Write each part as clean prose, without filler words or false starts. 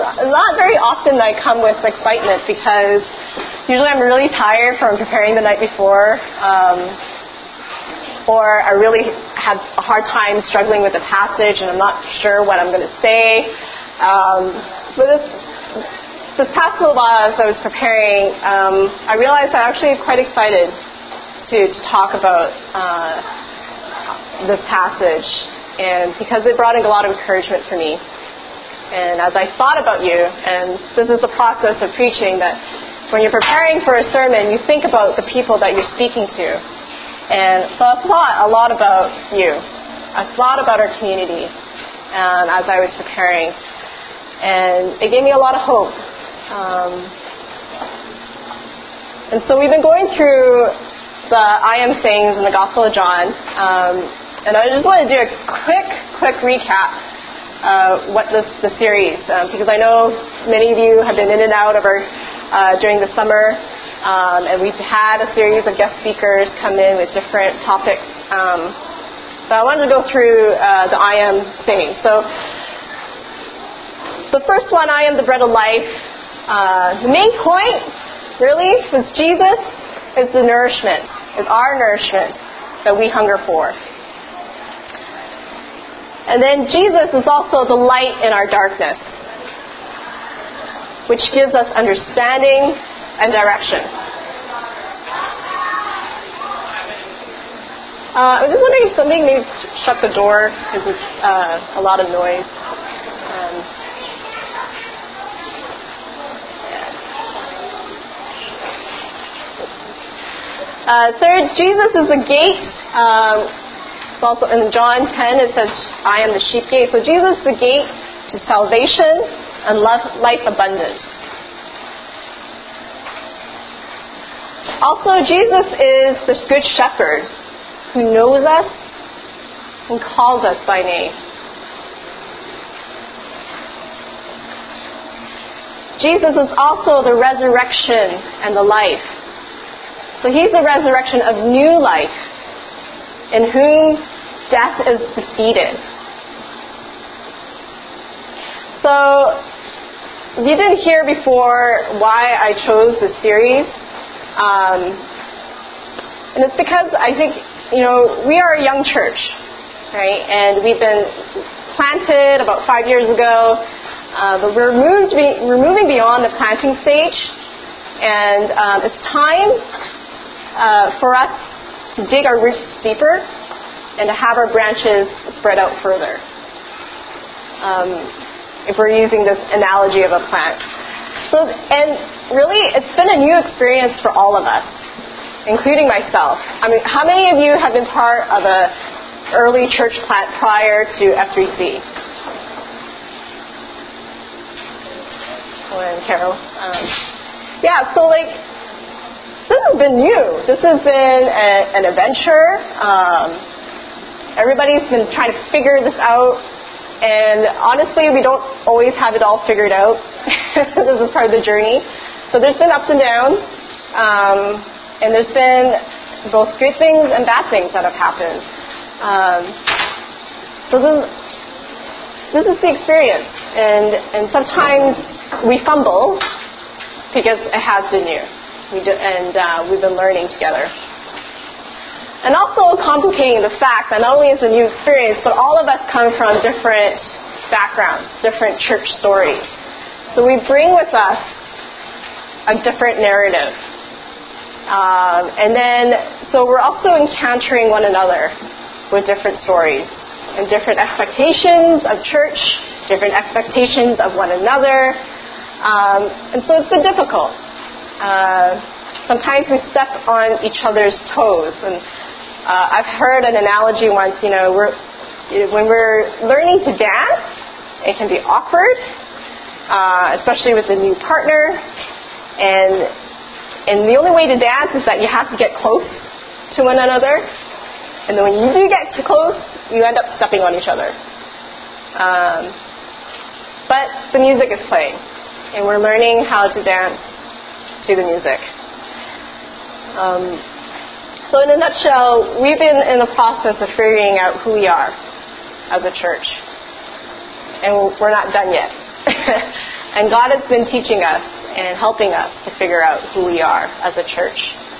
not very often that I come with excitement because usually I'm really tired from preparing the night before, or I really have a hard time struggling with the passage and I'm not sure what I'm going to say. But this past little while as I was preparing, I realized I'm actually quite excited to talk about this passage, and because it brought in a lot of encouragement for me. And as I thought about you, and this is the process of preaching, that when you're preparing for a sermon, you think about the people that you're speaking to. And so I thought a lot about you. I thought about our community as I was preparing. And it gave me a lot of hope. And so we've been going through the I am sayings in the Gospel of John. And I just want to do a quick recap what the series, because I know many of you have been in and out of our during the summer, and we've had a series of guest speakers come in with different topics. So I wanted to go through the I am saying. So the first one, I am the bread of life. The main point, really, is Jesus is the nourishment, is our nourishment that we hunger for. And then Jesus is also the light in our darkness, which gives us understanding and direction. I was just wondering if somebody maybe shut the door because it's a lot of noise. Third, Jesus is the gate. Also in John 10 it says, I am the sheep gate. So Jesus is the gate to salvation and life abundant. Also, Jesus is the good shepherd who knows us and calls us by name. Jesus is also the resurrection and the life. So he's the resurrection of new life, in whom death is defeated. So, if you didn't hear before why I chose this series, and it's because I think, we are a young church, right? And we've been planted about 5 years ago, but we're moving beyond the planting stage, and it's time for us to dig our roots deeper and to have our branches spread out further. If we're using this analogy of a plant. So, and really, it's been a new experience for all of us, including myself. I mean, how many of you have been part of an early church plant prior to F3C? And Carol. Yeah, so this has been new. This has been an adventure. Everybody's been trying to figure this out. And honestly, we don't always have it all figured out. This is part of the journey. So there's been ups and downs. And there's been both good things and bad things that have happened. So this is the experience. And sometimes we fumble because it has been new. We've been learning together. And also complicating the fact that not only is it a new experience, but all of us come from different backgrounds, different church stories. So we bring with us a different narrative. So we're also encountering one another with different stories and different expectations of church, different expectations of one another. And so it's been difficult. Sometimes we step on each other's toes. And I've heard an analogy once, when we're learning to dance, it can be awkward, especially with a new partner. And the only way to dance is that you have to get close to one another. And then when you do get too close, you end up stepping on each other. But the music is playing, and we're learning how to dance to the music. So in a nutshell, we've been in the process of figuring out who we are as a church. And we're not done yet. And God has been teaching us and helping us to figure out who we are as a church.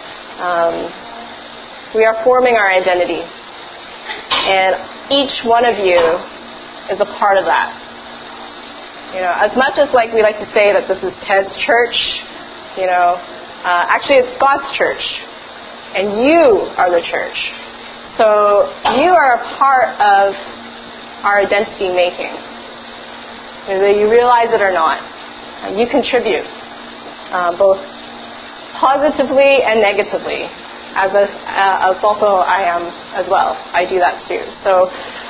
We are forming our identity. And each one of you is a part of that. As much as we like to say that this is Ted's church, actually it's God's church. And you are the church. So you are a part of our identity making. Whether you realize it or not. You contribute, both positively and negatively. As also I am as well. I do that too. So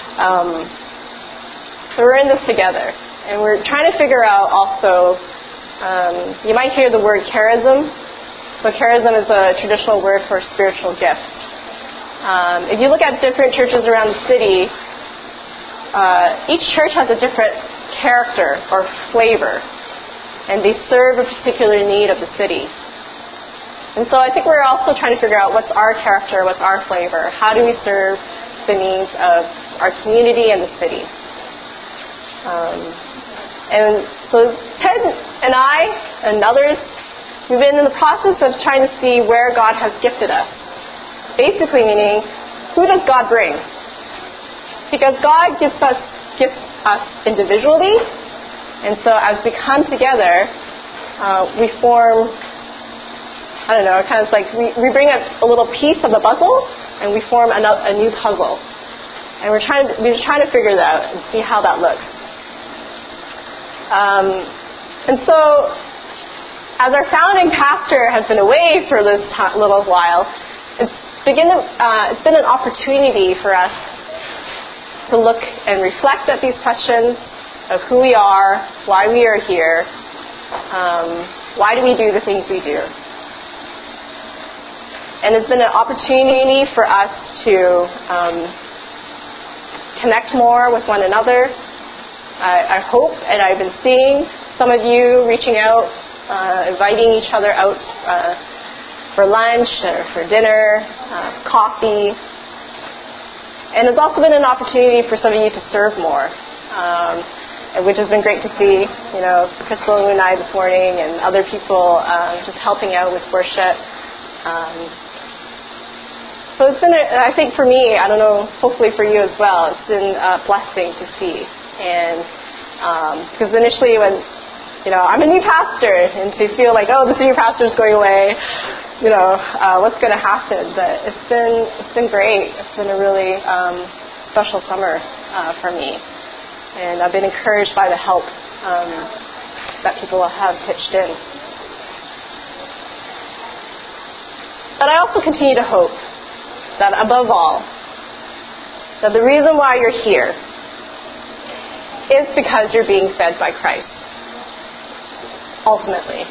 we're in this together. And we're trying to figure out also, you might hear the word charism. So charism is a traditional word for spiritual gift. If you look at different churches around the city, each church has a different character or flavor. And they serve a particular need of the city. And so I think we're also trying to figure out what's our character, what's our flavor. How do we serve the needs of our community and the city? And so Ted and I and others, we've been in the process of trying to see where God has gifted us. Basically meaning, who does God bring? Because God gifts us individually, and so as we come together, we form, we bring a little piece of the puzzle, and we form a new puzzle. And we're trying to figure that out and see how that looks. And so, as our founding pastor has been away for this little while, it's been an opportunity for us to look and reflect at these questions of who we are, why we are here, why do we do the things we do. And it's been an opportunity for us to connect more with one another. I hope, and I've been seeing some of you reaching out, inviting each other out for lunch or for dinner, coffee. And it's also been an opportunity for some of you to serve more, which has been great to see. Crystal and I this morning and other people just helping out with worship. So it's been, I think for me, I don't know, hopefully for you as well, it's been a blessing to see. And because initially when, I'm a new pastor, and to feel like, oh, the senior pastor is going away, what's going to happen? But it's been great. It's been a really special summer for me. And I've been encouraged by the help that people have pitched in. But I also continue to hope that above all, that the reason why you're here is because you're being fed by Christ, ultimately.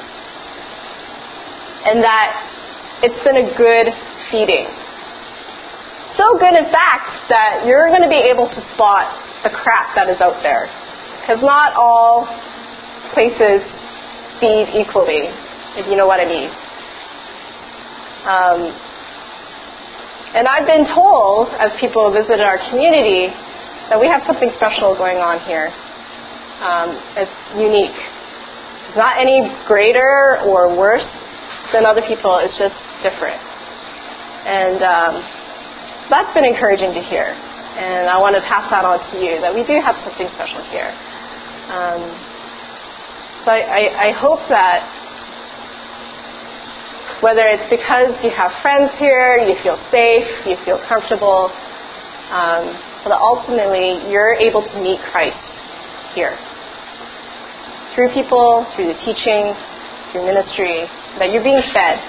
And that it's been a good feeding. So good, in fact, that you're going to be able to spot the crap that is out there. Because not all places feed equally, if you know what I mean. And I've been told, as people visit our community, that we have something special going on here. It's unique. It's not any greater or worse than other people. It's just different. And that's been encouraging to hear. And I want to pass that on to you, that we do have something special here. So I hope that whether it's because you have friends here, you feel safe, you feel comfortable, but ultimately you're able to meet Christ here. Through people, through the teaching, through ministry, that you're being fed.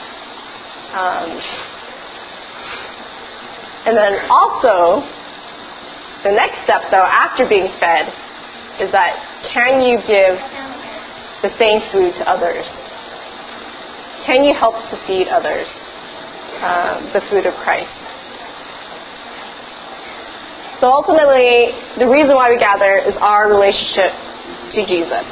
And then also, the next step though, after being fed, is that can you give the same food to others? Can you help to feed others the food of Christ? So ultimately, the reason why we gather is our relationship to Jesus.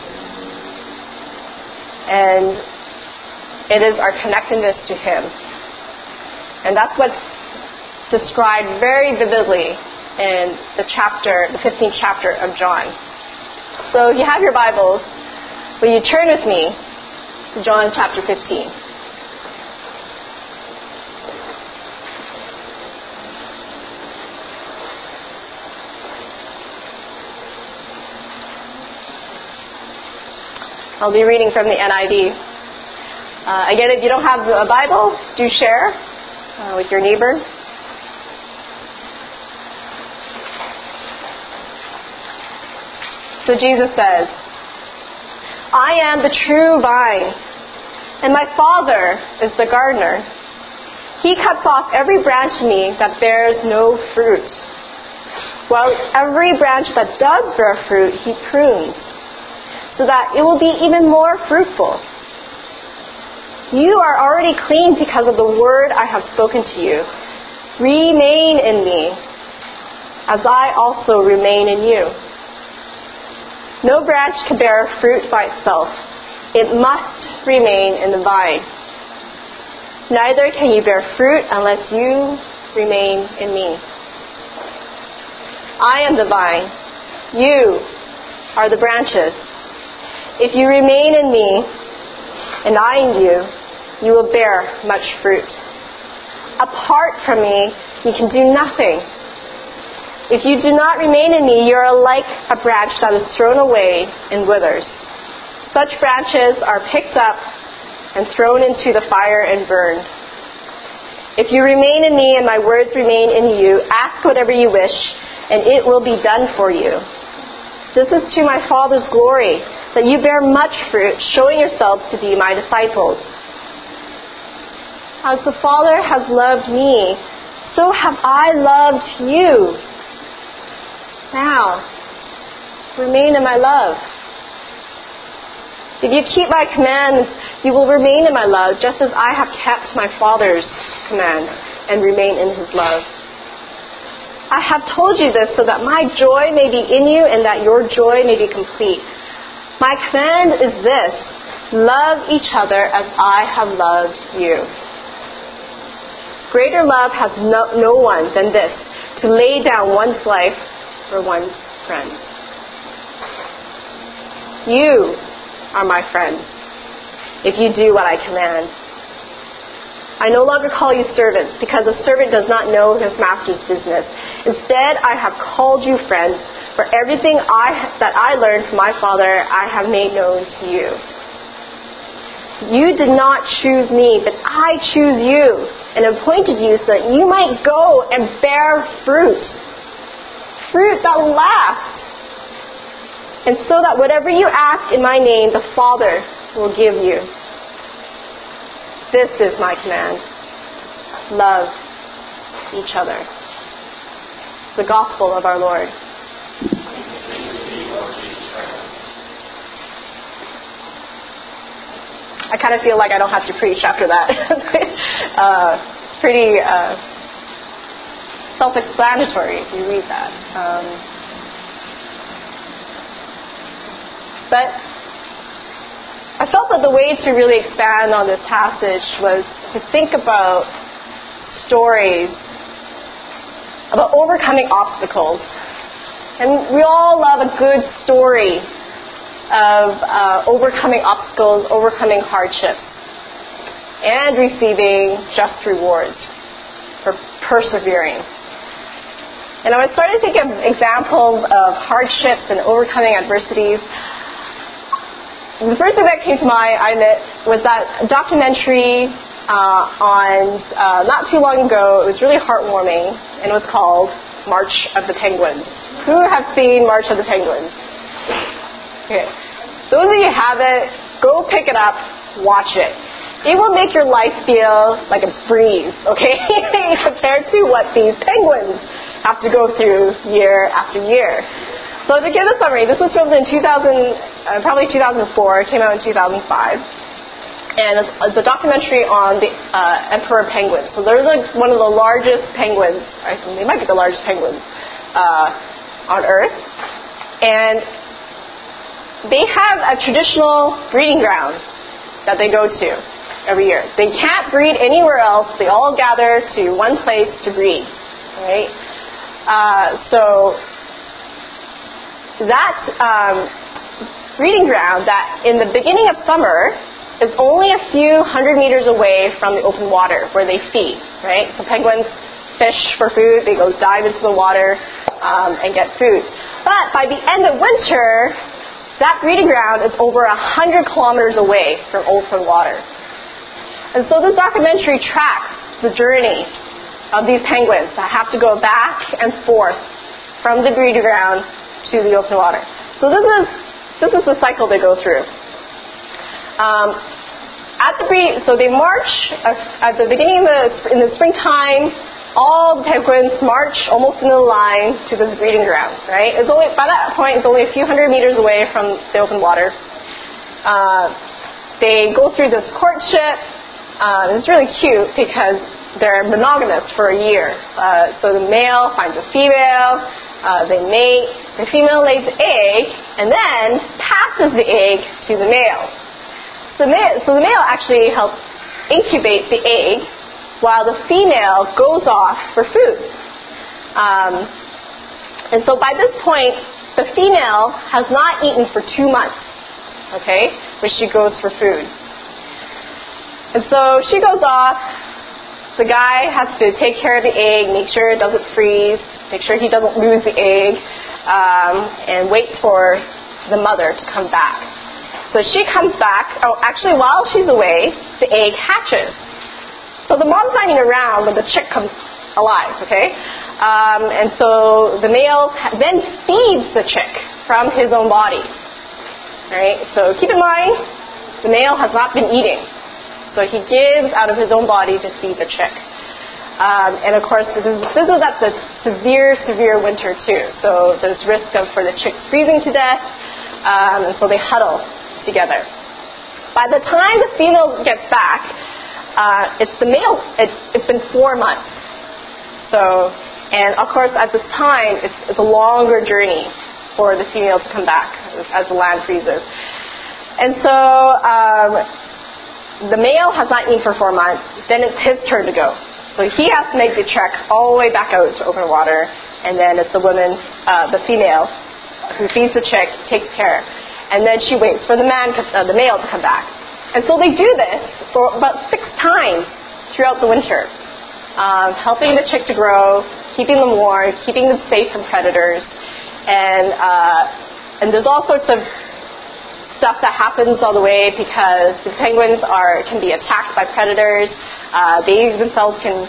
And it is our connectedness to Him. And that's what's described very vividly in the 15th chapter of John. So if you have your Bibles, Will you turn with me to John chapter 15? I'll be reading from the NIV. Again, if you don't have a Bible, do share with your neighbor. So Jesus says, I am the true vine, and my Father is the gardener. He cuts off every branch in me that bears no fruit, while every branch that does bear fruit, he prunes, so that it will be even more fruitful. You are already clean because of the word I have spoken to you. Remain in me, as I also remain in you. No branch can bear fruit by itself. It must remain in the vine. Neither can you bear fruit unless you remain in me. I am the vine. You are the branches. If you remain in me, and I in you, you will bear much fruit. Apart from me, you can do nothing. If you do not remain in me, you are like a branch that is thrown away and withers. Such branches are picked up and thrown into the fire and burned. If you remain in me and my words remain in you, ask whatever you wish, and it will be done for you. This is to my Father's glory, that you bear much fruit, showing yourselves to be my disciples. As the Father has loved me, so have I loved you. Now, remain in my love. If you keep my commands, you will remain in my love, just as I have kept my Father's command and remain in his love. I have told you this so that my joy may be in you and that your joy may be complete. My command is this: love each other as I have loved you. Greater love has no one than this, to lay down one's life for one's friends. You are my friends, if you do what I command. I no longer call you servants, because a servant does not know his master's business. Instead, I have called you friends, for everything that I learned from my Father I have made known to you. You did not choose me, but I choose you, and appointed you so that you might go and bear fruit. Fruit that will last. And so that whatever you ask in my name, the Father will give you. This is my command. Love each other. The gospel of our Lord. I kind of feel like I don't have to preach after that. Pretty self-explanatory if you read that. But I felt that the way to really expand on this passage was to think about stories about overcoming obstacles. And we all love a good story of overcoming obstacles, overcoming hardships, and receiving just rewards for persevering. And I was starting to think of examples of hardships and overcoming adversities. The first thing that came to mind, I admit, was that documentary on not too long ago. It was really heartwarming, and it was called March of the Penguins. Who have seen March of the Penguins? Okay. Those of you who haven't, go pick it up, watch it. It will make your life feel like a breeze, okay, compared to what these penguins have to go through year after year. So to give a summary, this was filmed in probably 2004. It came out in 2005. And it's a documentary on the emperor penguin. So they're like one of the largest penguins. They might be the largest penguins on Earth. And they have a traditional breeding ground that they go to every year. They can't breed anywhere else. They all gather to one place to breed. Right? So that breeding ground that in the beginning of summer is only a few hundred meters away from the open water where they feed, right? So penguins fish for food, they go dive into the water and get food. But by the end of winter, that breeding ground is over 100 kilometers away from open water. And so this documentary tracks the journey of these penguins that have to go back and forth from the breeding ground to the open water. So this is the cycle they go through. So they march at the beginning in the springtime. All the penguins march almost in a line to this breeding ground. Right? By that point, it's only a few hundred meters away from the open water. They go through this courtship. It's really cute because they're monogamous for a year. So the male finds a female. They mate. The female lays the egg and then passes the egg to the male. So the male actually helps incubate the egg while the female goes off for food. And so by this point, the female has not eaten for 2 months, okay, when she goes for food. And so she goes off. The guy has to take care of the egg, make sure it doesn't freeze, make sure he doesn't lose the egg, and wait for the mother to come back. So she comes back. Actually, while she's away, the egg hatches. So the mom's not even around when the chick comes alive, okay? And so the male then feeds the chick from his own body. Right? So keep in mind, the male has not been eating. So he gives out of his own body to feed the chick. And of course, this is at the severe winter too. So there's risk for the chicks freezing to death. And so they huddle together. By the time the female gets back, it's the male. It's been 4 months. So, and of course, at this time, it's a longer journey for the female to come back as the land freezes. And so the male has not eaten for 4 months. Then it's his turn to go. So he has to make the trek all the way back out to open water, and then it's the woman, the female, who feeds the chick, takes care, and then she waits for the male to come back. And so they do this for about 6 times throughout the winter, helping the chick to grow, keeping them warm, keeping them safe from predators, and there's all sorts of stuff that happens all the way because the penguins can be attacked by predators. They themselves can,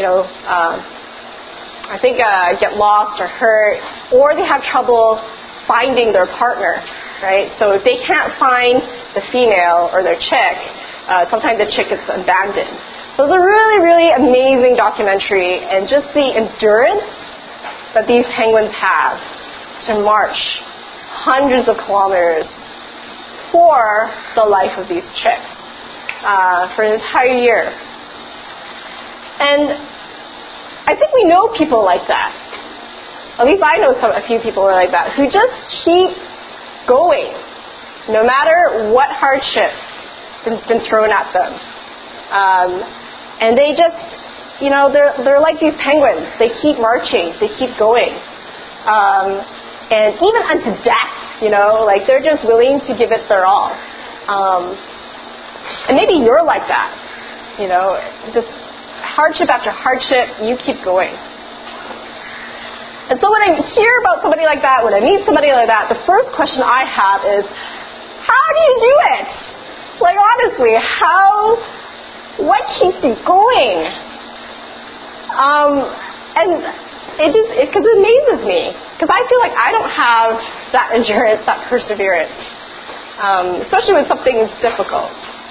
get lost or hurt, or they have trouble finding their partner, right? So if they can't find the female or their chick, sometimes the chick gets abandoned. So it's a really, really amazing documentary, and just the endurance that these penguins have to march hundreds of kilometers for the life of these chicks for an entire year. And I think we know people like that. At least I know a few people are like that, who just keep going no matter what hardship has been thrown at them. And they just, they're like these penguins. They keep marching. They keep going. And even unto death, they're just willing to give it their all. And maybe you're like that, just hardship after hardship, you keep going. And so when I hear about somebody like that, when I meet somebody like that, the first question I have is, how do you do it? Like, honestly, what keeps you going? And because it amazes me, because I feel like I don't have that endurance, that perseverance, especially when something is difficult.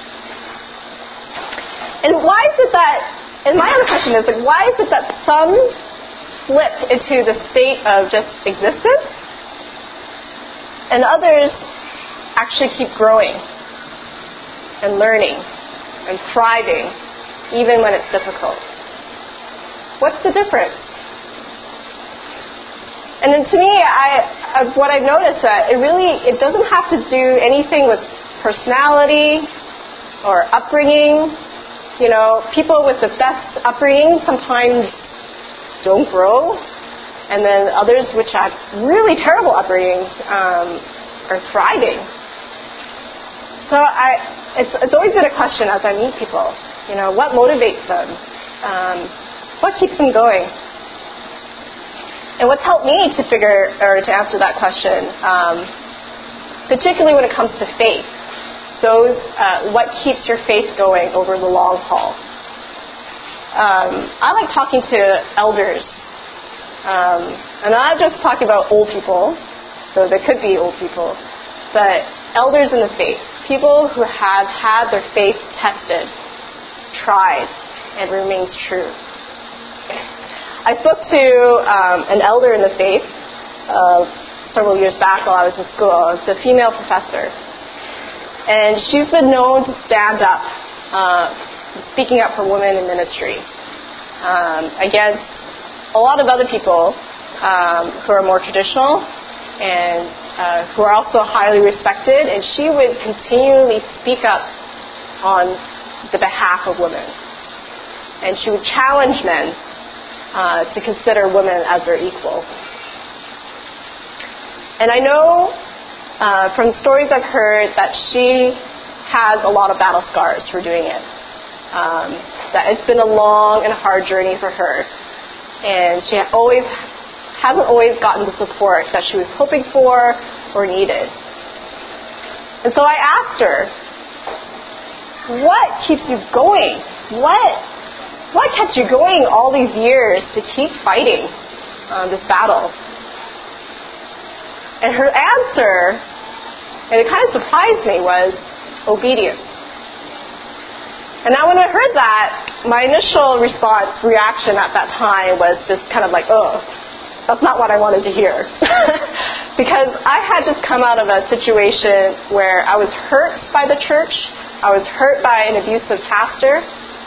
And why is it that, and my other question is, why is it that some slip into the state of just existence and others actually keep growing and learning and thriving even when it's difficult? What's the difference? And then to me, what I've noticed that it doesn't have to do anything with personality or upbringing. People with the best upbringing sometimes don't grow, and then others which have really terrible upbringings are thriving. so it's always been a question as I meet people. What motivates them? What keeps them going? And what's helped me to answer that question, particularly when it comes to faith, what keeps your faith going over the long haul? I like talking to elders, and I'm not just talking about old people, though there could be old people, but elders in the faith, people who have had their faith tested, tried, and remains true. I spoke to an elder in the faith several years back while I was in school. It's a female professor. And she's been known to stand up, speaking up for women in ministry, against a lot of other people who are more traditional and who are also highly respected. And she would continually speak up on the behalf of women. And she would challenge men to consider women as their equal. And I know from the stories I've heard that she has a lot of battle scars for doing it. That it's been a long and hard journey for her. And she hasn't always gotten the support that she was hoping for or needed. And so I asked her, what keeps you going? What kept you going all these years to keep fighting this battle? And her answer, and it kind of surprised me, was obedience. And now when I heard that, my initial reaction at that time was just kind of like, oh, that's not what I wanted to hear. Because I had just come out of a situation where I was hurt by the church. I was hurt by an abusive pastor.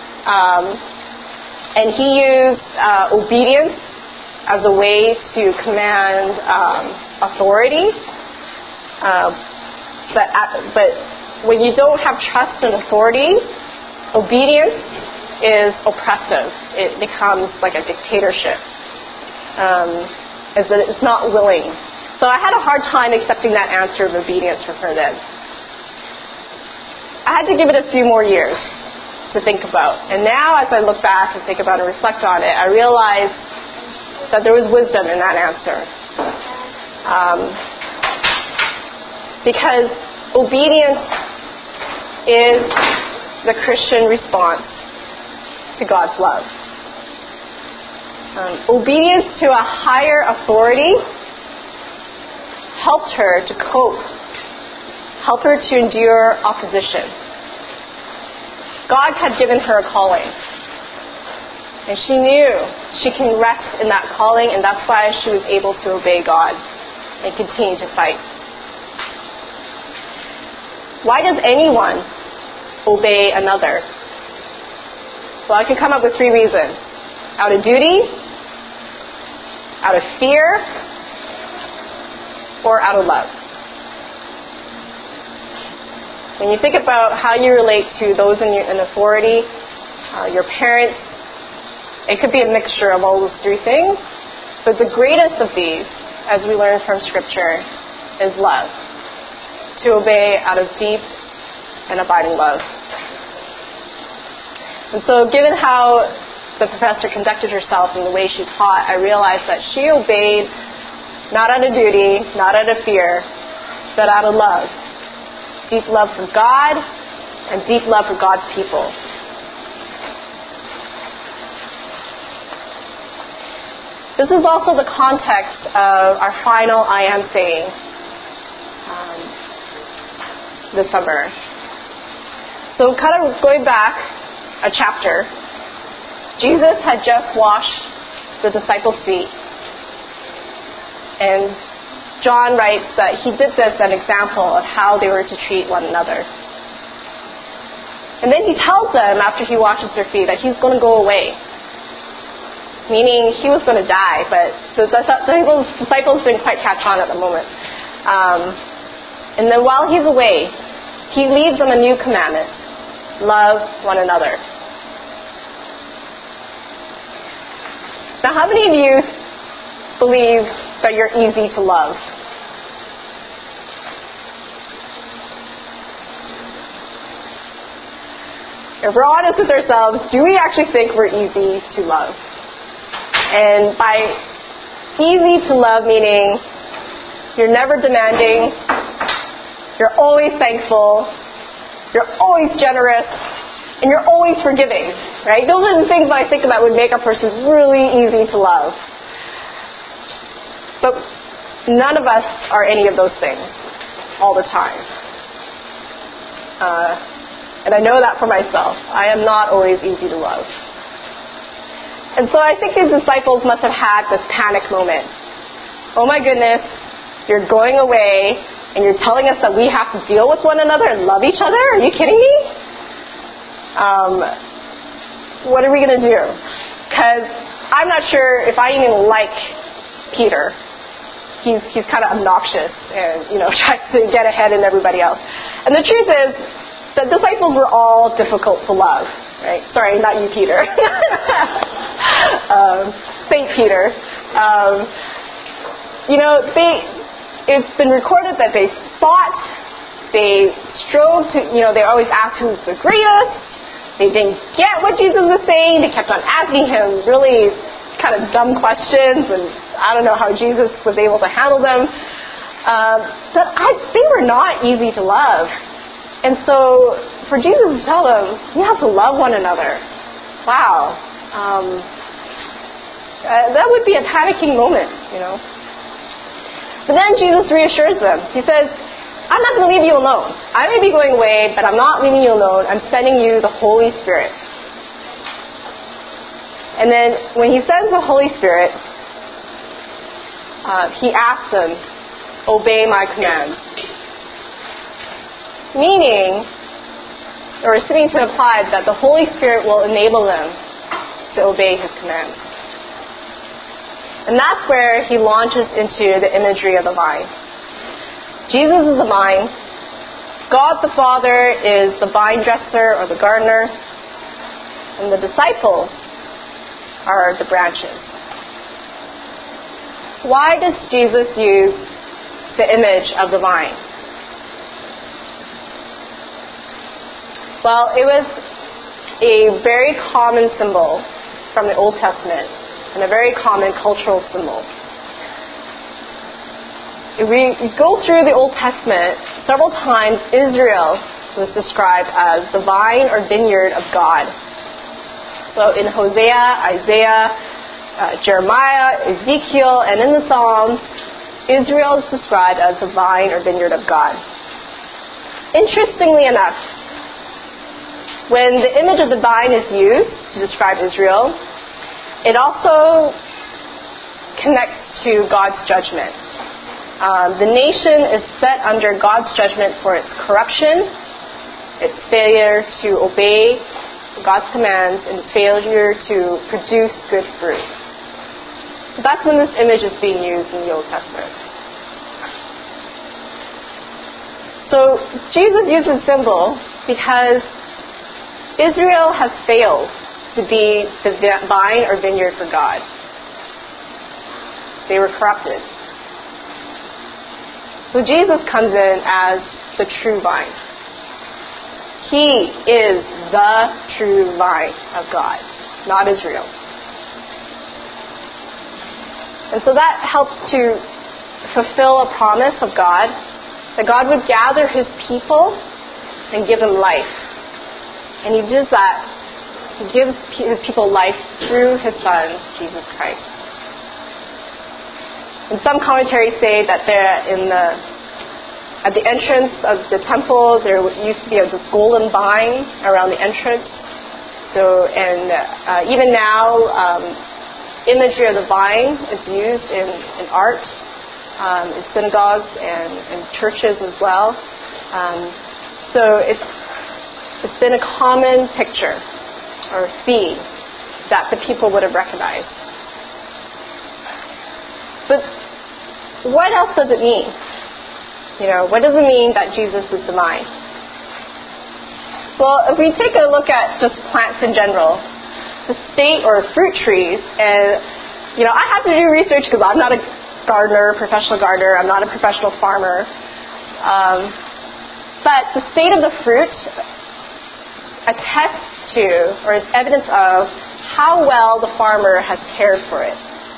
And he used obedience as a way to command authority. But when you don't have trust in authority, obedience is oppressive. It becomes like a dictatorship. It's not willing. So I had a hard time accepting that answer of obedience from her then. I had to give it a few more years to think about. And now as I look back and think about and reflect on it, I realize that there was wisdom in that answer. Because obedience is the Christian response to God's love. Obedience to a higher authority helped her to cope, helped her to endure opposition. God had given her a calling. And she knew she can rest in that calling, and that's why she was able to obey God and continue to fight. Why does anyone obey another? Well, I can come up with 3 reasons. Out of duty, out of fear, or out of love. When you think about how you relate to those in authority, your parents, it could be a mixture of all those 3 things. But the greatest of these, as we learn from Scripture, is love. To obey out of deep and abiding love. And so given how the professor conducted herself and the way she taught, I realized that she obeyed not out of duty, not out of fear, but out of love. Deep love for God and deep love for God's people. This is also the context of our final I am saying this summer. So kind of going back a chapter, Jesus had just washed the disciples' feet. And John writes that he did this as an example of how they were to treat one another. And then he tells them, after he washes their feet, that he's going to go away. Meaning he was going to die, but the disciples didn't quite catch on at the moment. And then while he's away, he leaves them a new commandment: love one another. Now, how many of you believe that you're easy to love? if we're honest with ourselves, do we actually think we're easy to love? And by easy to love, meaning you're never demanding, you're always thankful, you're always generous, and you're always forgiving, right? Those are the things that I think that would make a person really easy to love. But none of us are any of those things all the time. And I know that for myself. I am not always easy to love. And so I think these disciples must have had this panic moment. Oh my goodness, you're going away and you're telling us that we have to deal with one another and love each other? Are you kidding me? What are we going to do? Because I'm not sure if I even like Peter. He's kind of obnoxious and, tries to get ahead in everybody else. And the truth is, the disciples were all difficult to love, right? Sorry, not you, Peter. Saint Peter. It's been recorded that they fought, they strove to, they always asked who's the greatest. They didn't get what Jesus was saying. They kept on asking him really kind of dumb questions, and I don't know how Jesus was able to handle them. But they were not easy to love. And so for Jesus to tell them, you have to love one another. Wow. That would be a panicking moment, But then Jesus reassures them. He says, I'm not going to leave you alone. I may be going away, but I'm not leaving you alone. I'm sending you the Holy Spirit. And then when he sends the Holy Spirit, he asks them, obey my commands. Meaning, or seeming to imply that the Holy Spirit will enable them to obey his commands. And that's where he launches into the imagery of the vine. Jesus is the vine. God the Father is the vine dresser or the gardener. And the disciples are the branches. Why does Jesus use the image of the vine? Well, it was a very common symbol from the Old Testament and a very common cultural symbol. If we go through the Old Testament, several times Israel was described as the vine or vineyard of God. So in Hosea, Isaiah, Jeremiah, Ezekiel, and in the Psalms, Israel is described as the vine or vineyard of God. Interestingly enough, when the image of the vine is used to describe Israel, it also connects to God's judgment. The nation is set under God's judgment for its corruption, its failure to obey God's commands, and its failure to produce good fruit. So that's when this image is being used in the Old Testament. So Jesus uses symbol because Israel has failed to be the vine or vineyard for God. They were corrupted. So Jesus comes in as the true vine. He is the true vine of God, not Israel. And so that helps to fulfill a promise of God, that God would gather his people and give them life. And he does that. He gives his people life through his Son, Jesus Christ. And some commentaries say that at the entrance of the temple, there used to be this golden vine around the entrance. So, and even now, imagery of the vine is used in art, in synagogues and churches as well. So it's been a common picture or theme that the people would have recognized. But what else does it mean? What does it mean that Jesus is the vine? Well, if we take a look at just plants in general, the state or fruit trees, and I have to do research because I'm not a professional gardener, I'm not a professional farmer, but the state of the fruit attests to, or is evidence of, how well the farmer has cared for it.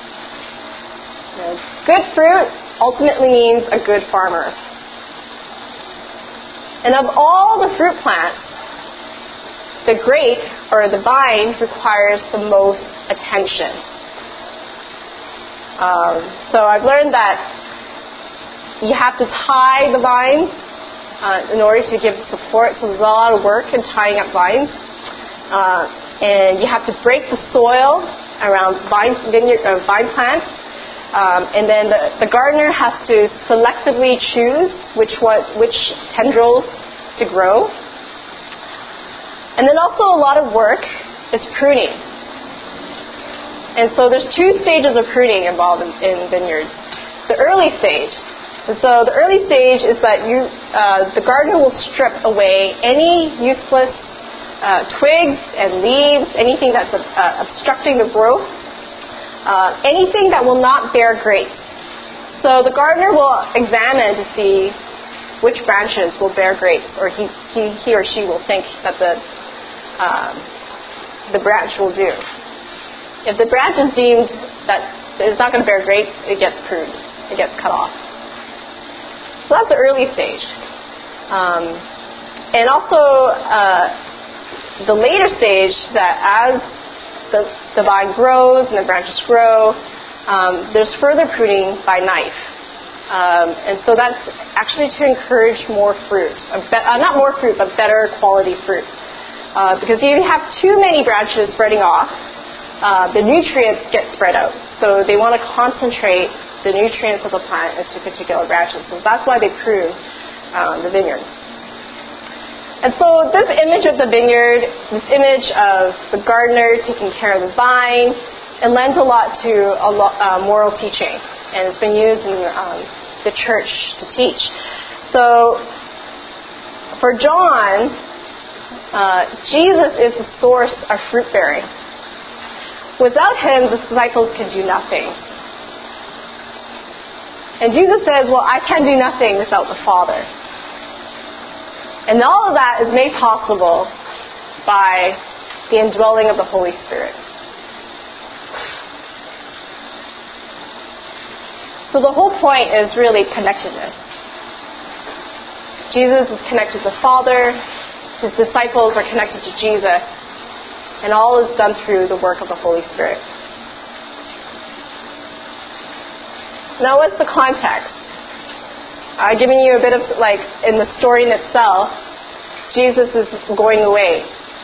Good fruit ultimately means a good farmer. And of all the fruit plants, the grape, or the vine, requires the most attention. So I've learned that you have to tie the vine in order to give support. So there's a lot of work in tying up vines. And you have to break the soil around vine plants. And then the gardener has to selectively choose which tendrils to grow. And then also a lot of work is pruning. And so there's two stages of pruning involved in vineyards. The early stage. And so the early stage is that the gardener will strip away any useless twigs and leaves, anything that's obstructing the growth, anything that will not bear grapes. So the gardener will examine to see which branches will bear grapes, or he or she will think that the branch will do. If the branch is deemed that it's not going to bear grapes, it gets pruned. It gets cut off. So that's the early stage. And also the later stage, that as the vine grows and the branches grow, there's further pruning by knife. And so that's actually to encourage more fruit. Not more fruit, but better quality fruit. Because if you have too many branches spreading off, the nutrients get spread out. So they want to concentrate the nutrients of the plant into particular branches. So that's why they prune the vineyard. And so this image of the vineyard, this image of the gardener taking care of the vine, it lends a lot to moral teaching. And it's been used in the church to teach. So for John, Jesus is the source of fruit bearing. Without him, the disciples can do nothing. And Jesus says, well, I can do nothing without the Father. And all of that is made possible by the indwelling of the Holy Spirit. So the whole point is really connectedness. Jesus is connected to the Father. His disciples are connected to Jesus. And all is done through the work of the Holy Spirit. Now, what's the context? I've given you a bit of, in the story in itself, Jesus is going away.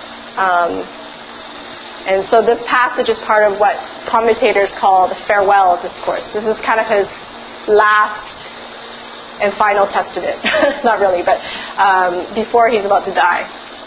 And so this passage is part of what commentators call the farewell discourse. This is kind of his last and final testament. Not really, but before he's about to die.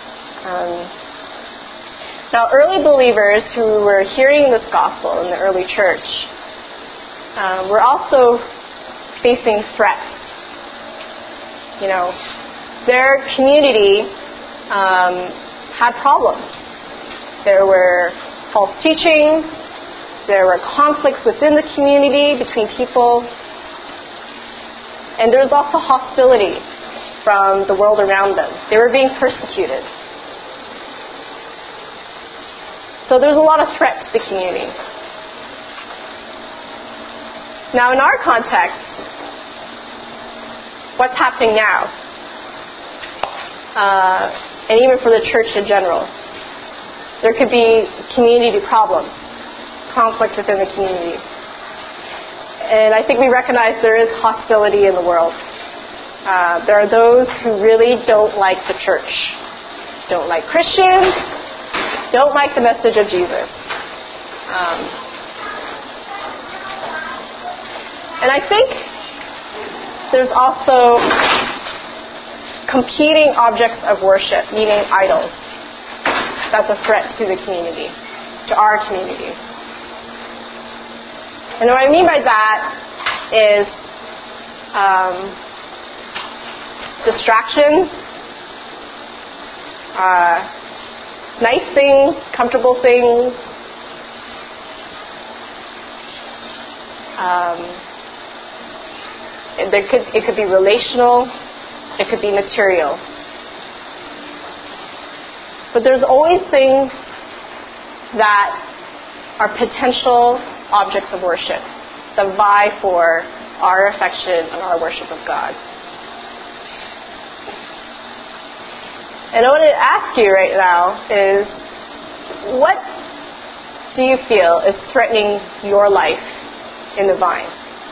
Now, early believers who were hearing this gospel in the early church were also facing threats. You know, their community had problems. There were false teachings. There were conflicts within the community between people. And there was also hostility from the world around them. They were being persecuted. So there's a lot of threat to the community. Now, in our context, what's happening now? And even for the church in general, there could be community problems, conflict within the community. And I think we recognize there is hostility in the world. There are those who really don't like the church, don't like Christians, don't like the message of Jesus. And I think there's also competing objects of worship, meaning idols. That's a threat to the community, to our community. And what I mean by that is distractions, nice things, comfortable things, it could be relational, it could be material. But there's always things that are potential objects of worship that vie for our affection and our worship of God. And I want to ask you right now is, what do you feel is threatening your life in the vine?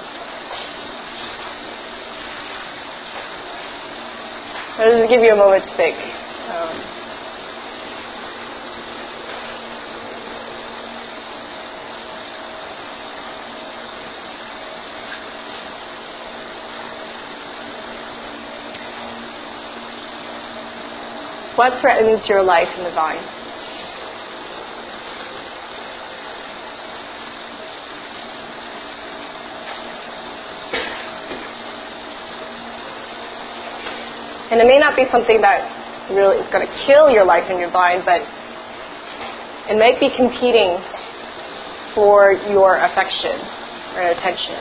I'll just give you a moment to think. What threatens your life in the vine? And it may not be something that really is going to kill your life in your vine, but it might be competing for your affection or attention.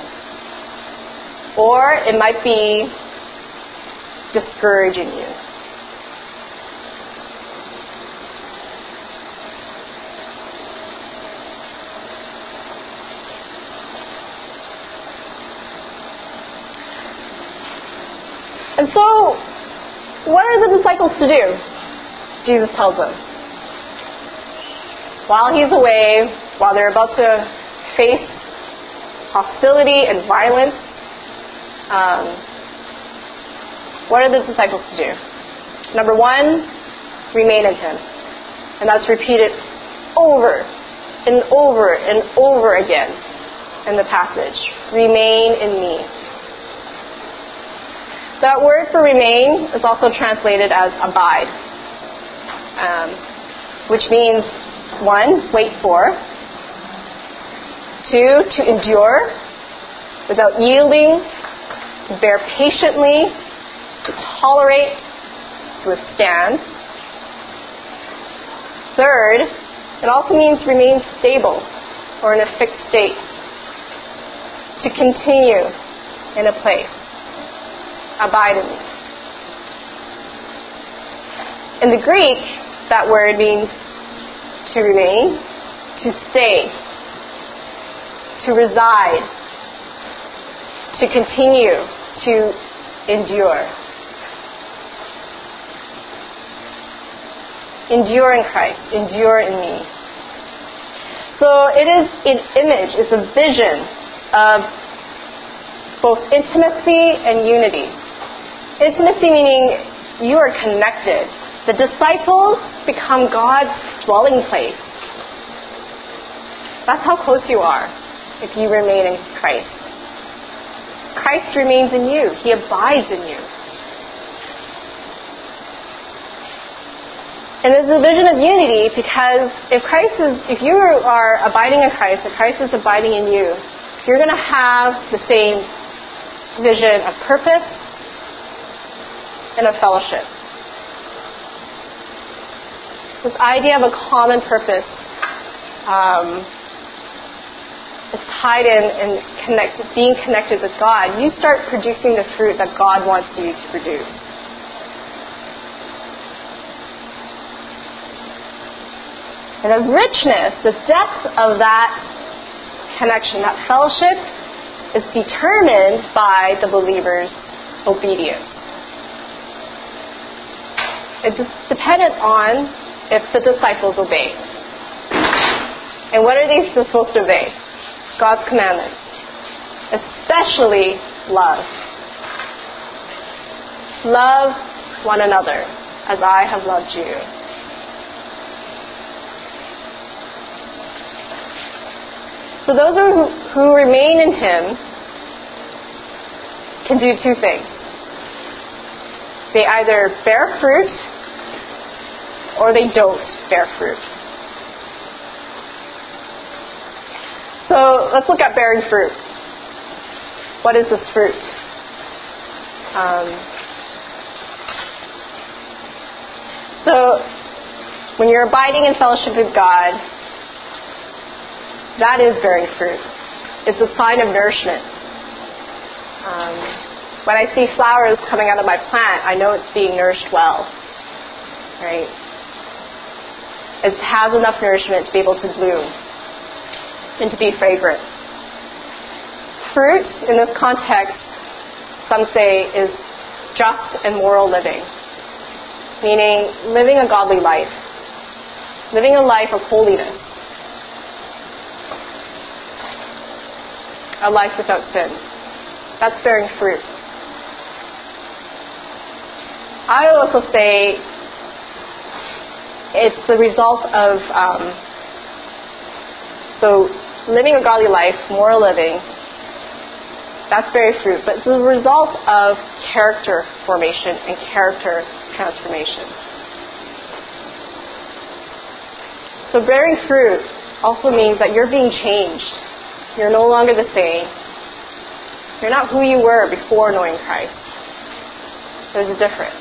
Or it might be discouraging you. And so, what are the disciples to do? Jesus tells them. While he's away, while they're about to face hostility and violence, what are the disciples to do? Number one, remain in him. And that's repeated over and over and over again in the passage. Remain in me. That word for remain is also translated as abide, which means, one, wait for, two, to endure without yielding, to bear patiently, to tolerate, to withstand. Third, it also means remain stable or in a fixed state, to continue in a place. Abide in me. In the Greek, that word means to remain, to stay, to reside, to continue, to endure. Endure in Christ, endure in me. So it is an image, it's a vision of both intimacy and unity. Intimacy meaning you are connected. The disciples become God's dwelling place. That's how close you are if you remain in Christ. Christ remains in you. He abides in you. And there's a vision of unity because if you are abiding in Christ, if Christ is abiding in you, you're going to have the same vision of purpose and of fellowship. This idea of a common purpose is tied in and being connected with God. You start producing the fruit that God wants you to produce. And the richness, the depth of that connection, that fellowship, is determined by the believer's obedience. It's dependent on if the disciples obey. And what are they supposed to obey? God's commandments, especially love. Love one another as I have loved you. So those who remain in him can do two things. They either bear fruit or they don't bear fruit. So let's look at bearing fruit. What is this fruit? So when you're abiding in fellowship with God, that is bearing fruit. It's a sign of nourishment. When I see flowers coming out of my plant, I know it's being nourished well. Right? it has enough nourishment to be able to bloom and to be fragrant. Fruit, in this context, some say, is just and moral living, meaning living a godly life, living a life of holiness, a life without sin. That's bearing fruit. I would also say it's the result of so living a godly life, moral living, that's bearing fruit, but it's the result of character formation and character transformation. So bearing fruit also means that you're being changed. You're no longer the same. You're not who you were before knowing Christ. There's a difference.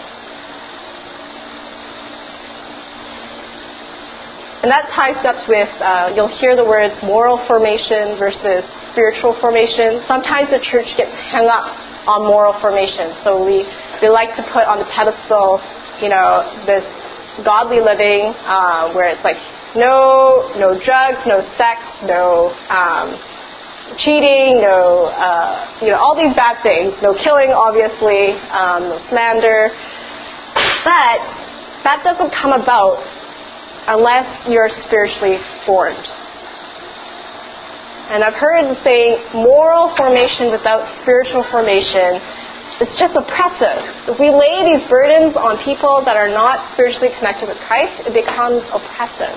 And that ties up with, you'll hear the words moral formation versus spiritual formation. Sometimes the church gets hung up on moral formation. So they like to put on the pedestal, this godly living where it's like no drugs, no sex, no cheating, no all these bad things, no killing, obviously, no slander. But that doesn't come about unless you're spiritually formed. And I've heard the saying, moral formation without spiritual formation is just oppressive. If we lay these burdens on people that are not spiritually connected with Christ, it becomes oppressive.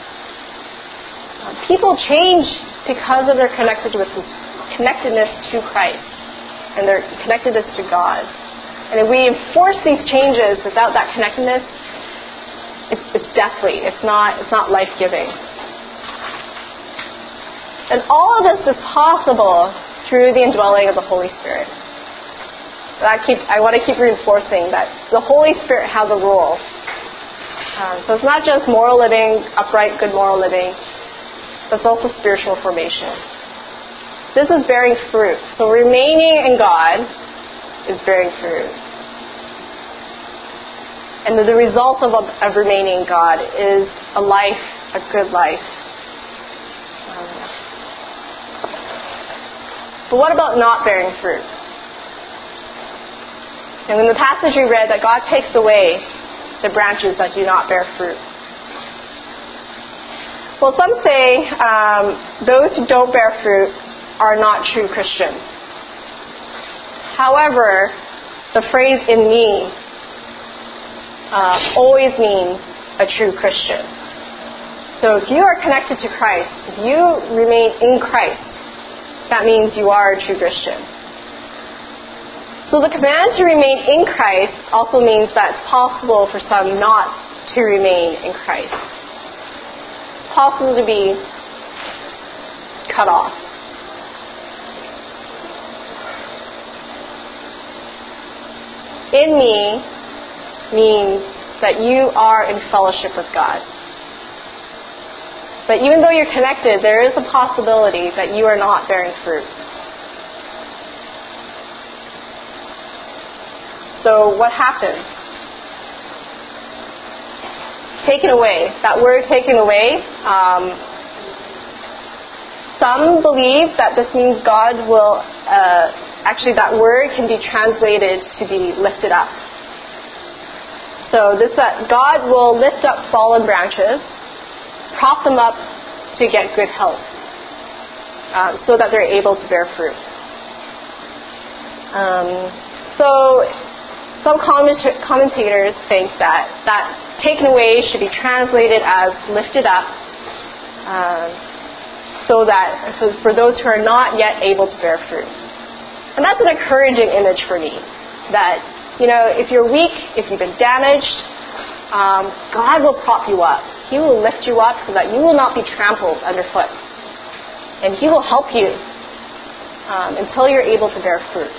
People change because of their connectedness to Christ and their connectedness to God. And if we enforce these changes without that connectedness, it's deathly. It's not life-giving. And all of this is possible through the indwelling of the Holy Spirit. I want to keep reinforcing that the Holy Spirit has a role. So it's not just moral living, upright, good moral living, but it's also spiritual formation. This is bearing fruit. So remaining in God is bearing fruit. And the result of remaining in God is a life, a good life. But what about not bearing fruit? And in the passage we read, that God takes away the branches that do not bear fruit. Well, some say those who don't bear fruit are not true Christians. However, the phrase "in me" always means a true Christian. So if you are connected to Christ, if you remain in Christ, that means you are a true Christian. So the command to remain in Christ also means that it's possible for some not to remain in Christ. It's possible to be cut off. In me means that you are in fellowship with God. But even though you're connected, there is a possibility that you are not bearing fruit. So what happens? Taken away. That word taken away, some believe that this means God will, actually that word can be translated to be lifted up. So that God will lift up fallen branches, prop them up to get good health, so that they're able to bear fruit. So some commentators think that taken away should be translated as lifted up, so that for those who are not yet able to bear fruit. And that's an encouraging image for me, that if you're weak, if you've been damaged, God will prop you up. He will lift you up so that you will not be trampled underfoot. And He will help you until you're able to bear fruit.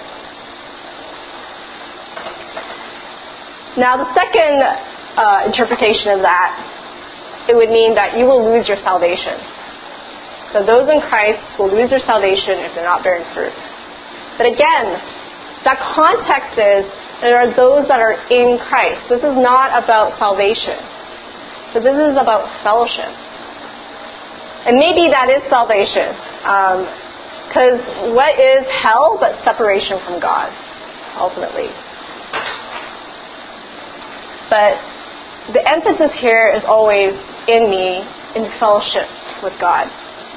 Now, the second interpretation of that, it would mean that you will lose your salvation. So those in Christ will lose their salvation if they're not bearing fruit. But again, that context is there are those that are in Christ. This is not about salvation. but this is about fellowship. And maybe that is salvation. Because what is hell but separation from God, ultimately? But the emphasis here is always in me, in fellowship with God.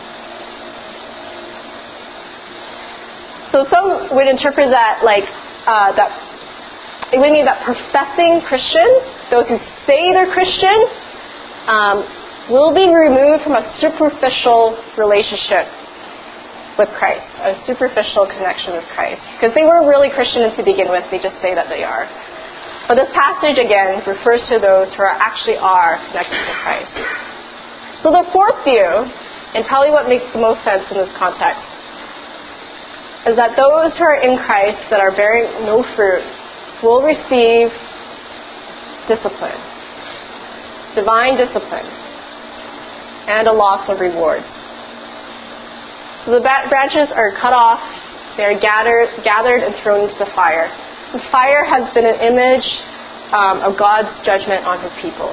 So some would interpret that like that it would mean that professing Christians, those who say they're Christian, will be removed from a superficial relationship with Christ, a superficial connection with Christ. Because they weren't really Christian to begin with, they just say that they are. But this passage, again, refers to those who actually are connected to Christ. So the fourth view, and probably what makes the most sense in this context, is that those who are in Christ that are bearing no fruit will receive discipline, divine discipline, and a loss of reward. So the branches are cut off, they are gathered and thrown into the fire. The fire has been an image of God's judgment on His people,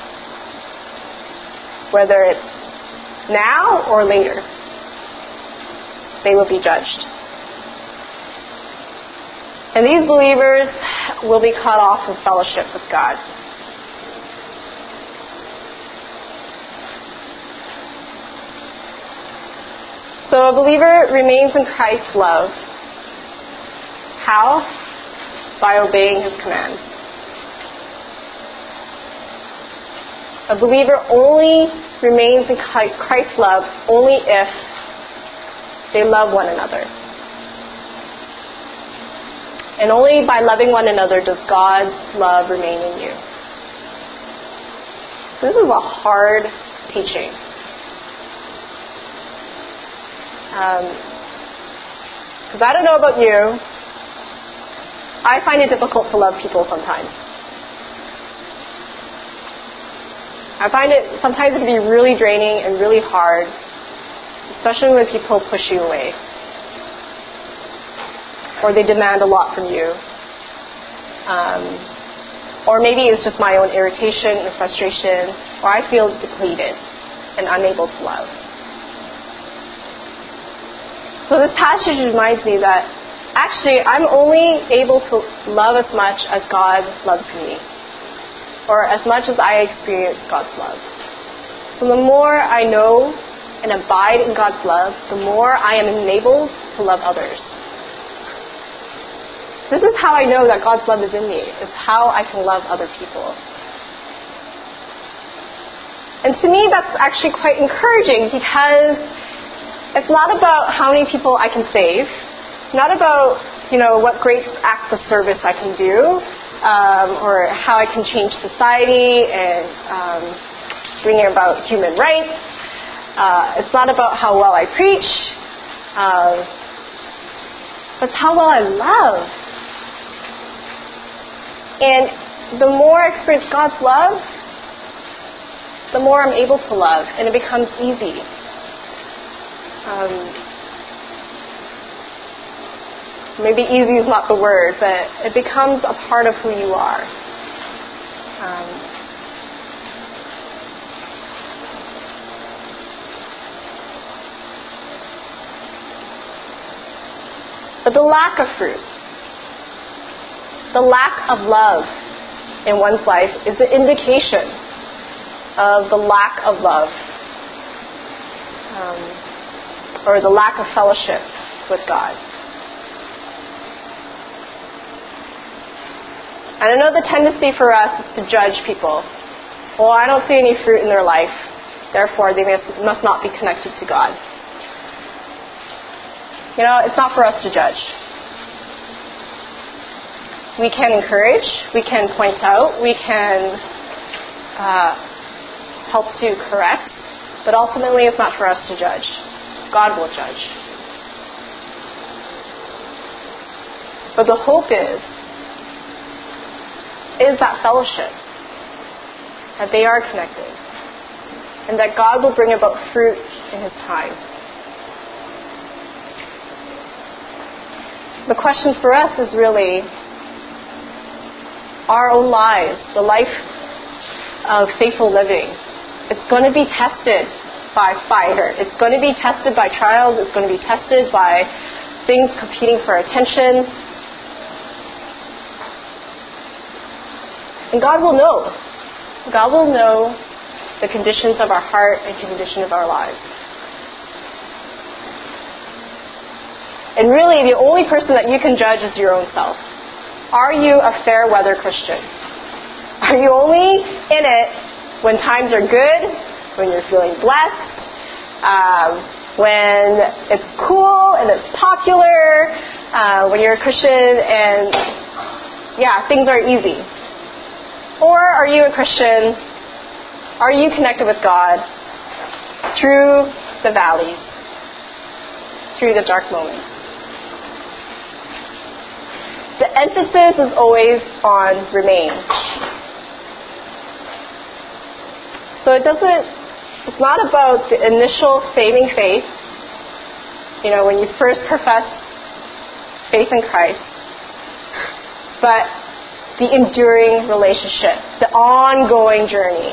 whether it's now or later, they will be judged. And these believers will be cut off from fellowship with God. So a believer remains in Christ's love. How? By obeying His commands. A believer only remains in Christ's love only if they love one another. And only by loving one another does God's love remain in you. This is a hard teaching. Because I don't know about you, I find it difficult to love people sometimes. I find it sometimes it can be really draining and really hard, especially when people push you away. Or they demand a lot from you. Or maybe it's just my own irritation and frustration, or I feel depleted and unable to love. So this passage reminds me that actually I'm only able to love as much as God loves me, or as much as I experience God's love. So the more I know and abide in God's love, the more I am enabled to love others. This is how I know that God's love is in me. It's how I can love other people. And to me, that's actually quite encouraging, because it's not about how many people I can save, not about, what great acts of service I can do, or how I can change society and bring about human rights. It's not about how well I preach. It's how well I love. And the more I experience God's love, the more I'm able to love, and it becomes easy. Maybe easy is not the word, but it becomes a part of who you are. But the lack of fruit, the lack of love in one's life is an indication of the lack of love, or the lack of fellowship with God. And I know the tendency for us is to judge people. Well, I don't see any fruit in their life, therefore they must not be connected to God. It's not for us to judge. We can encourage, we can point out, we can help to correct, but ultimately it's not for us to judge. God will judge. But the hope is that fellowship, that they are connected, and that God will bring about fruit in His time. The question for us is really our own lives, the life of faithful living. It's going to be tested by fire. It's going to be tested by trials. It's going to be tested by things competing for attention. And God will know. God will know the conditions of our heart and condition of our lives. And really, the only person that you can judge is your own self. Are you a fair weather Christian? Are you only in it when times are good, when you're feeling blessed, when it's cool and it's popular, when you're a Christian and, things are easy? Or are you a Christian? Are you connected with God through the valleys, through the dark moments? The emphasis is always on remain. So it's not about the initial saving faith, when you first profess faith in Christ, but the enduring relationship, the ongoing journey.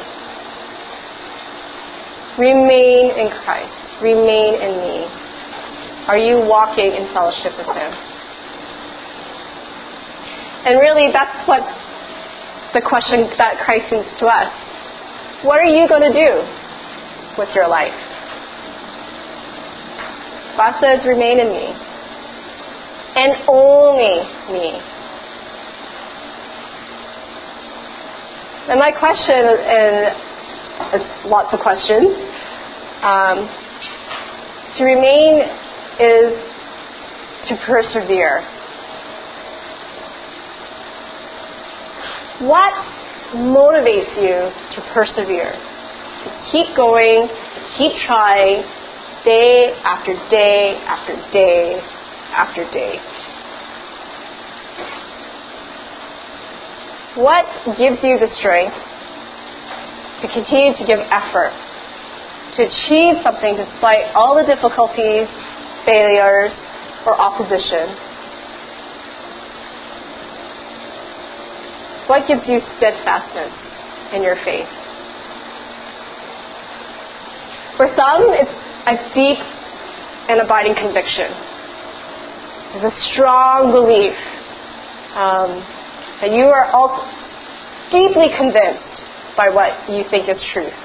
Remain in Christ. Remain in me. Are you walking in fellowship with Him? And really, that's what the question that Christ seems to us. What are you going to do with your life? God says, remain in me. And only me. And my question, and it's lots of questions, to remain is to persevere. What motivates you to persevere? To keep going, to keep trying, day after day after day after day. What gives you the strength to continue to give effort, to achieve something despite all the difficulties, failures, or opposition? What gives you steadfastness in your faith? For some, it's a deep and abiding conviction. There's a strong belief that you are all deeply convinced by what you think is truth.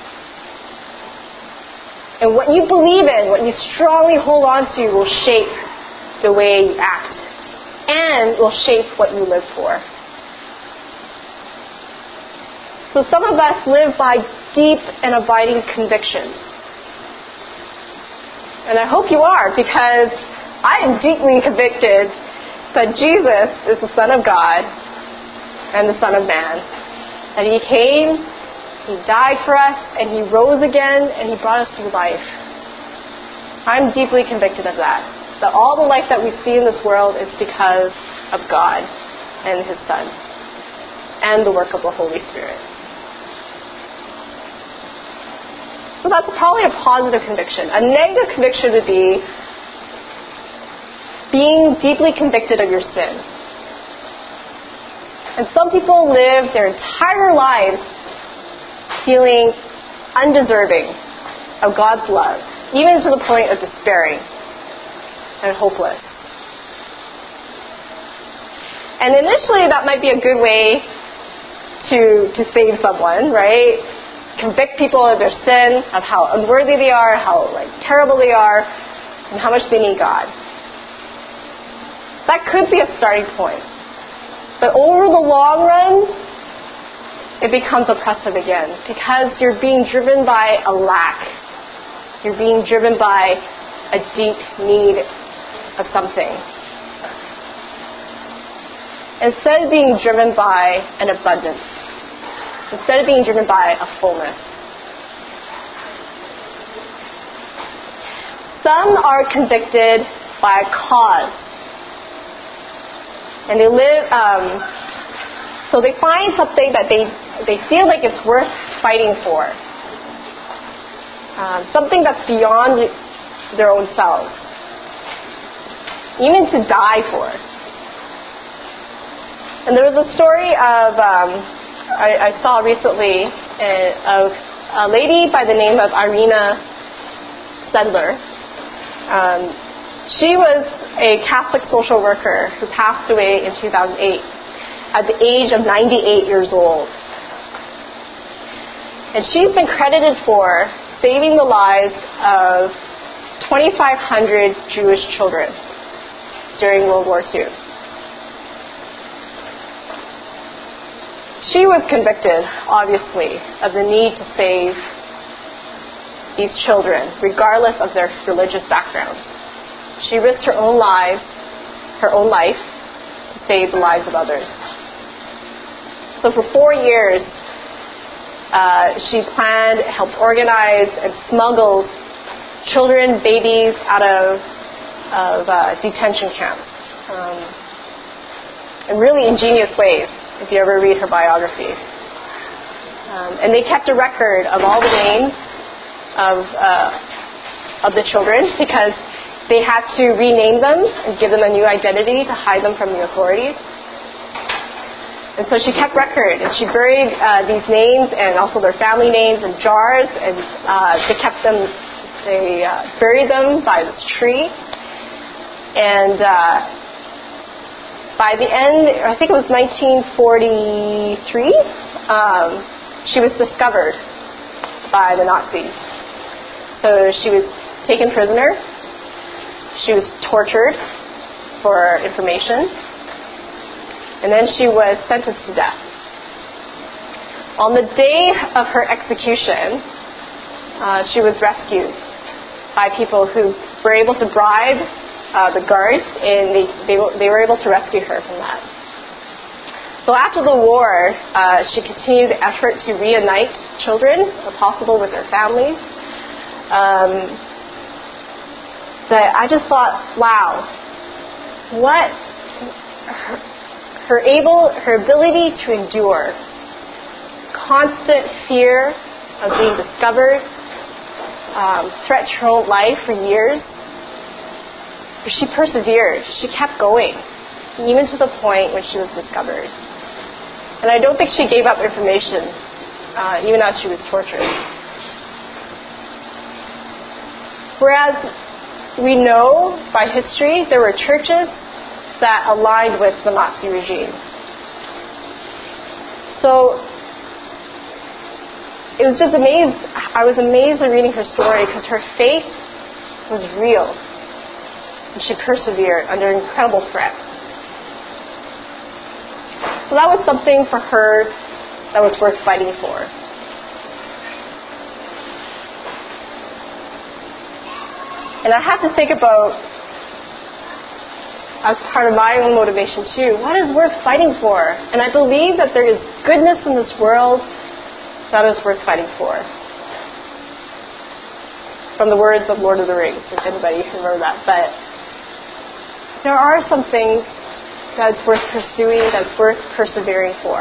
And what you believe in, what you strongly hold on to, will shape the way you act and will shape what you live for. So some of us live by deep and abiding convictions. And I hope you are, because I am deeply convicted that Jesus is the Son of God and the Son of Man. That He came, He died for us, and He rose again, and He brought us to life. I'm deeply convicted of that. That all the life that we see in this world is because of God and His Son and the work of the Holy Spirit. So that's probably a positive conviction. A negative conviction would be being deeply convicted of your sin. And some people live their entire lives feeling undeserving of God's love, even to the point of despairing and hopeless. And initially that might be a good way to save someone, right? Convict people of their sin, of how unworthy they are, how terrible they are, and how much they need God. That could be a starting point. But over the long run, it becomes oppressive again, because you're being driven by a lack. You're being driven by a deep need of something, instead of being driven by an abundance. Instead of being driven by a fullness. Some are convicted by a cause. And they live, so they find something that they feel like it's worth fighting for. Something that's beyond their own selves. Even to die for. And there was a story of I saw recently of a lady by the name of Irina Sedler. She was a Catholic social worker who passed away in 2008 at the age of 98 years old. And she's been credited for saving the lives of 2,500 Jewish children during World War II. She was convicted, obviously, of the need to save these children, regardless of their religious background. She risked her own life, to save the lives of others. So for 4 years, she planned, helped organize, and smuggled children, babies out of detention camps in really ingenious ways, if you ever read her biography. And they kept a record of all the names of the children because they had to rename them and give them a new identity to hide them from the authorities. And so she kept record, and she buried these names and also their family names in jars, and they buried them by this tree. And by the end, I think it was 1943, she was discovered by the Nazis. So she was taken prisoner. She was tortured for information. And then she was sentenced to death. On the day of her execution, she was rescued by people who were able to bribe the guards, and they were able to rescue her from that. So after the war, she continued the effort to reunite children, if possible, with their families. But I just thought, wow, what her ability to endure constant fear of being discovered, threat to her own life for years. But she persevered. She kept going, even to the point when she was discovered. And I don't think she gave up information, even as she was tortured. Whereas we know by history there were churches that aligned with the Nazi regime. So it was just amazed. I was amazed at reading her story because her faith was real. And she persevered under incredible threat. So that was something for her that was worth fighting for. And I had to think about, as part of my own motivation too, what is worth fighting for? And I believe that there is goodness in this world that is worth fighting for. From the words of Lord of the Rings, if anybody can remember that. But there are some things that's worth pursuing, that's worth persevering for.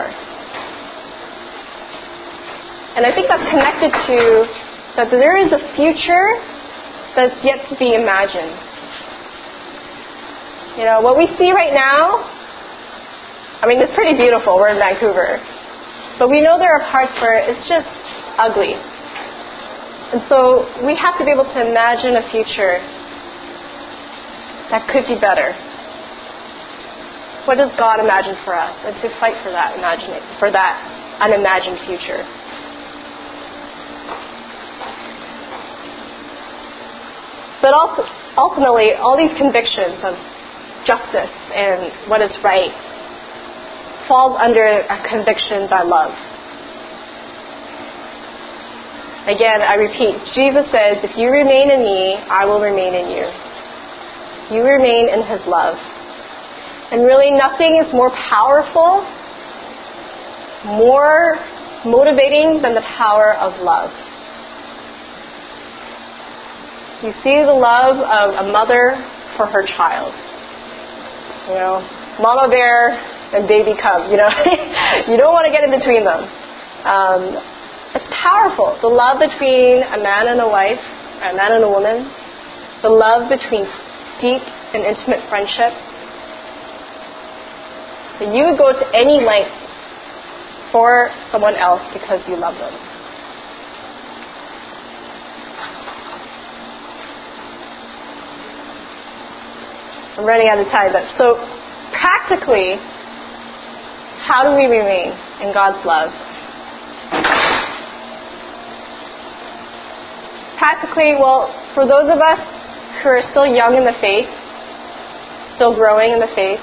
And I think that's connected to that there is a future that's yet to be imagined. You know, what we see right now, I mean, it's pretty beautiful. We're in Vancouver. But we know there are parts where it's just ugly. And so we have to be able to imagine a future that could be better. What does God imagine for us? And to fight for that unimagined future. But also, ultimately, all these convictions of justice and what is right falls under a conviction by love. Again, I repeat, Jesus says, if you remain in me, I will remain in you. You remain in his love. And really nothing is more powerful, more motivating than the power of love. You see the love of a mother for her child. You know, mama bear and baby cub, you know. You don't want to get in between them. It's powerful. The love between a man and a wife, a man and a woman. The love between deep and intimate friendship. That you would go to any length for someone else because you love them. I'm running out of time, but so practically, how do we remain in God's love? Practically, well, for those of us who are still young in the faith, still growing in the faith,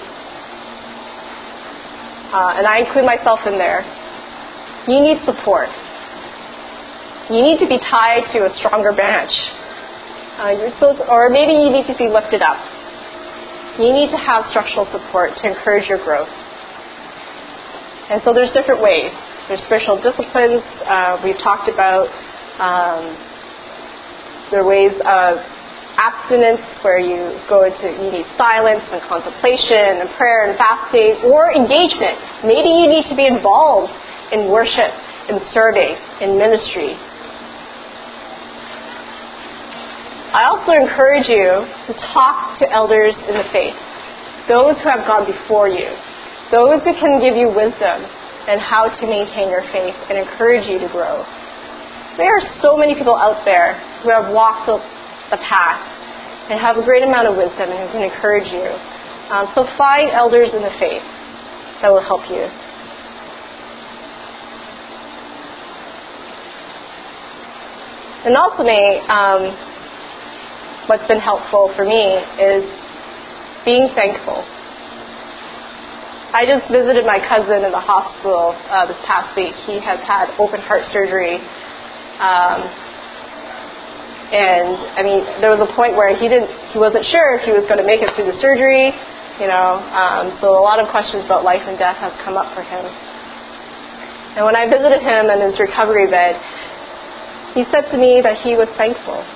and I include myself in there, you need support. You need to be tied to a stronger branch. Or maybe you need to be lifted up. You need to have structural support to encourage your growth. And so there's different ways. There's spiritual disciplines we've talked about. There are ways of abstinence where you need silence and contemplation and prayer and fasting, or engagement. Maybe you need to be involved in worship, in serving, in ministry. I also encourage you to talk to elders in the faith, those who have gone before you, those who can give you wisdom and how to maintain your faith and encourage you to grow. There are so many people out there who have walked the path and have a great amount of wisdom and who can encourage you. So find elders in the faith that will help you. And ultimately, what's been helpful for me is being thankful. I just visited my cousin in the hospital this past week. He has had open heart surgery. And I mean, there was a point where he wasn't sure if he was going to make it through the surgery, so a lot of questions about life and death have come up for him. And when I visited him in his recovery bed, he said to me that he was thankful.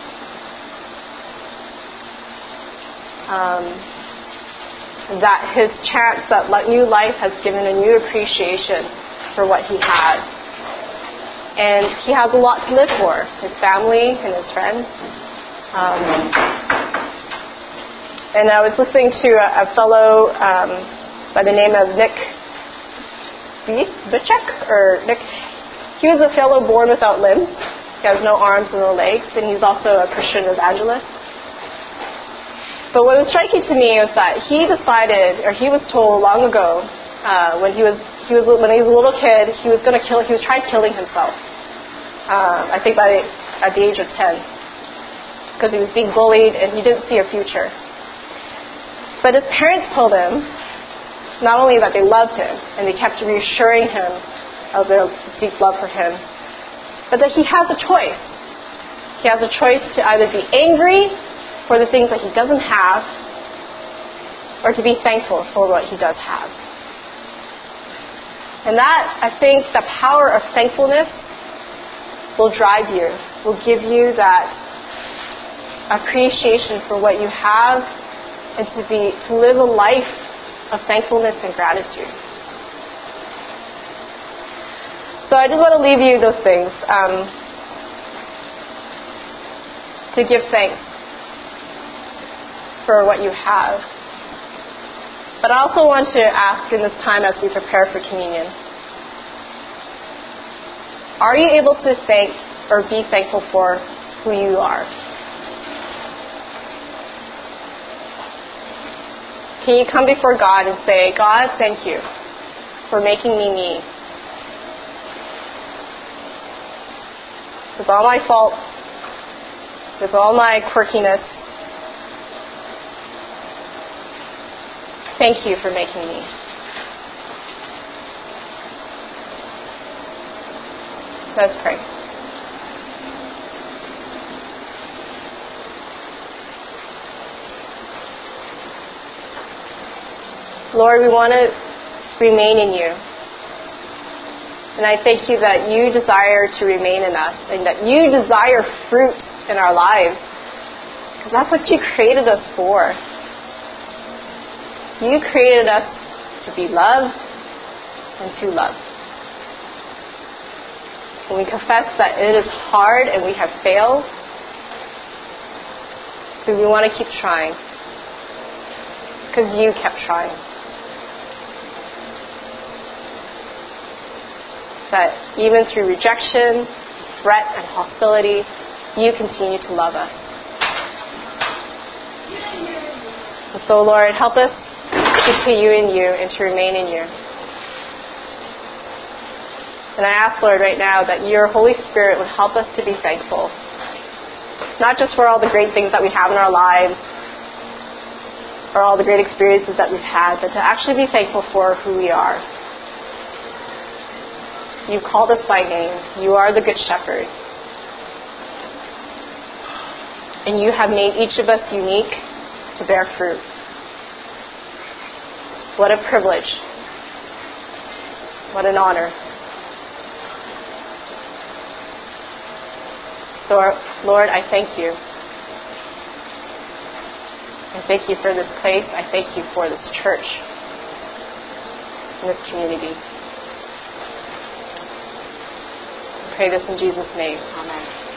That his chance, that new life has given a new appreciation for what he had. And he has a lot to live for, his family and his friends. And I was listening to a fellow by the name of Nick Vujicic, he was a fellow born without limbs. He has no arms and no legs, and he's also a Christian evangelist. But what was striking to me was that he decided, or he was told long ago, when he was a little kid, he was trying killing himself. I think at the age of 10, because he was being bullied and he didn't see a future. But his parents told him not only that they loved him and they kept reassuring him of their deep love for him, but that he has a choice. He has a choice to either be angry for the things that he doesn't have, or to be thankful for what he does have. And that, I think, the power of thankfulness will drive you, will give you that appreciation for what you have, and to live a life of thankfulness and gratitude. So I just want to leave you those things. To give thanks for what you have. But I also want to ask in this time as we prepare for communion, are you able to thank or be thankful for who you are? Can you come before God and say, God, thank you for making me me. With all my faults, with all my quirkiness, thank you for making me. Let's pray. Lord, we want to remain in you. And I thank you that you desire to remain in us and that you desire fruit in our lives. Because that's what you created us for. You created us to be loved and to love. And we confess that it is hard and we have failed. So we want to keep trying. Because you kept trying. that even through rejection, threat, and hostility, you continue to love us. And so, Lord, help us to continue in you and to remain in you. And I ask, Lord, right now that your Holy Spirit would help us to be thankful, not just for all the great things that we have in our lives or all the great experiences that we've had, but to actually be thankful for who we are. You called us by name. You are the Good Shepherd. And you have made each of us unique to bear fruit. What a privilege. What an honor. So, Lord, I thank you. I thank you for this place. I thank you for this church and this community. I pray this in Jesus' name. Amen.